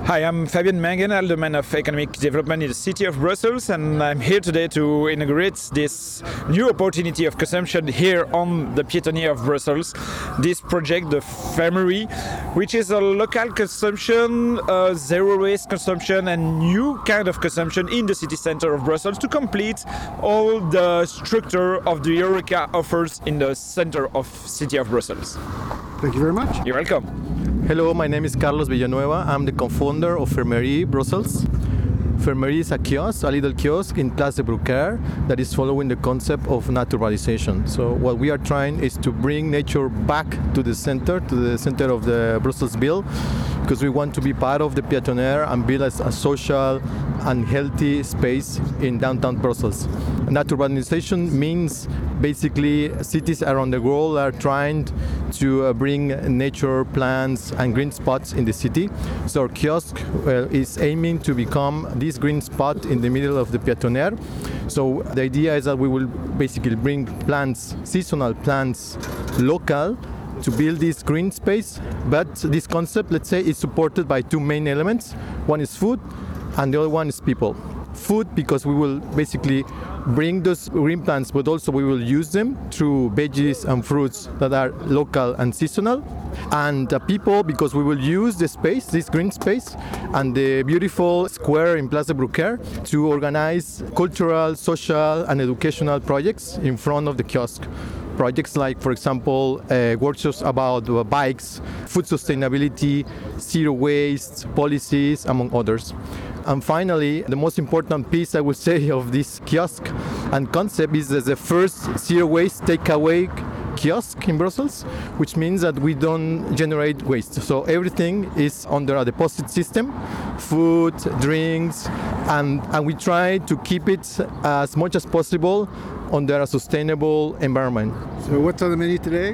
Hi, I'm Fabien Mengen, Alderman of Economic Development in the city of Brussels, and I'm here today to inaugurate this new opportunity of consumption here on the Piétonnier of Brussels. This project, the Fermery, which is a local consumption, zero waste consumption, and new kind of consumption in the city center of Brussels to complete all the structure of the Eureka offers in the center of city of Brussels. Thank you very much. You're welcome. Hello, my name is Carlos Villanueva. I'm the co-founder of Fermery Brussels. Fermery is a kiosk, a little kiosk in Place de Brocaire that is following the concept of naturalization. So what we are trying is to bring nature back to the center of the Brusselsville, because we want to be part of the Piétonnier and build a social and healthy space in downtown Brussels. Naturalization means basically cities around the world are trying to bring nature, plants and green spots in the city. So our kiosk is aiming to become this green spot in the middle of the Piétonnier. So the idea is that we will basically bring plants, seasonal plants, local, to build this green space. But this concept, let's say, is supported by two main elements. One is food and the other one is people. Food, because we will basically bring those green plants, but also we will use them through veggies and fruits that are local and seasonal. And people, because we will use the space, this green space, and the beautiful square in Place de Brocaire to organize cultural, social, and educational projects in front of the kiosk. Projects like, for example, workshops about bikes, food sustainability, zero waste policies, among others. And finally, the most important piece, I would say, of this kiosk and concept is the first zero waste takeaway kiosk in Brussels, which means that we don't generate waste. So everything is under a deposit system, food, drinks, and we try to keep it as much as possible under a sustainable environment. So what's on the menu today?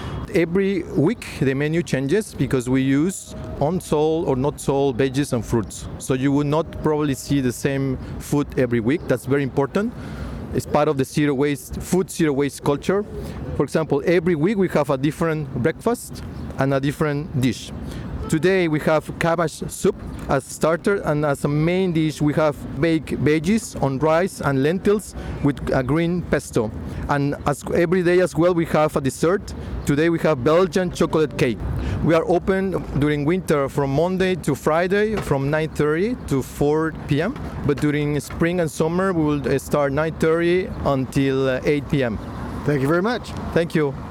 Every week the menu changes because we use unsold or not sold veggies and fruits. So you will not probably see the same food every week. That's very important. It's part of the zero waste culture. For example, every week we have a different breakfast and a different dish. Today we have cabbage soup as starter, and as a main dish we have baked veggies on rice and lentils with a green pesto. And as every day as well we have a dessert. Today we have Belgian chocolate cake. We are open during winter from Monday to Friday from 9:30 to 4 p.m. But during spring and summer we will start 9:30 until 8 p.m. Thank you very much. Thank you.